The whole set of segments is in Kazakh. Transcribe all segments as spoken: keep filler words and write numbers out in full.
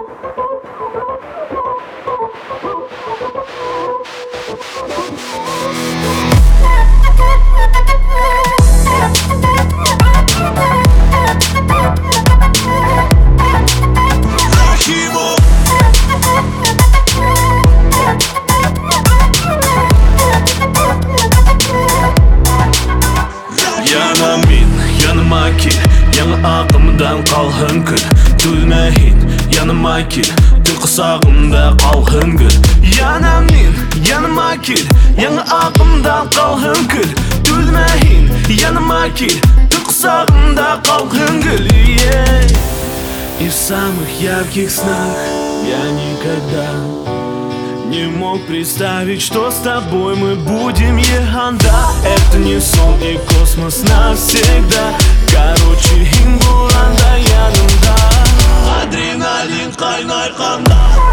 Яңа ағымдан қалғын күл Түлмәйін, яныма кел Түлқы сағымда қалғын гүл Янам мен, яныма кел Яңа ағымдан қалғын күл Түлмәйін, яныма кел Түлқы сағымда қалғын гүл И в самых ярких снах я никогда не мог представить, что с тобой мы будем еханда. Это не сон и космос навсегда. Короче, ингуранда янында адреналин қайнай қанда.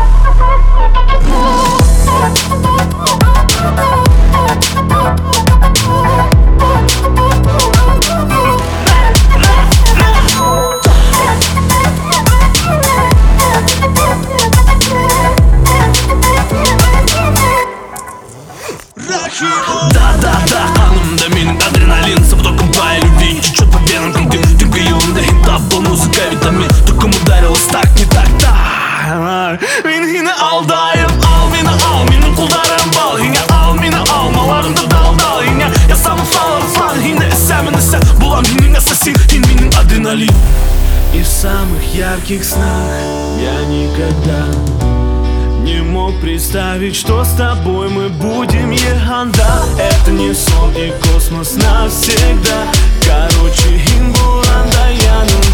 Да-да-да, қанымда менің адреналин с потоком твоей любви. Течет по венам, как дым, дымка елында. Хит-топ был музыка, витамин. Током ударилась так, не так, да. Мен хина алдайым, ал мені ал. Менің құлдарым бал, хина ал мені ал. Маларымда дал-дал, хина я сам устал, Руслан. Хина эсэмін эсэм, булам хинің ассасин. Хин менің адреналин. И в самых ярких снах я никогда не мог представить, что с тобой мы будем еханда. Это не сон и космос навсегда. Короче, ингуранда янында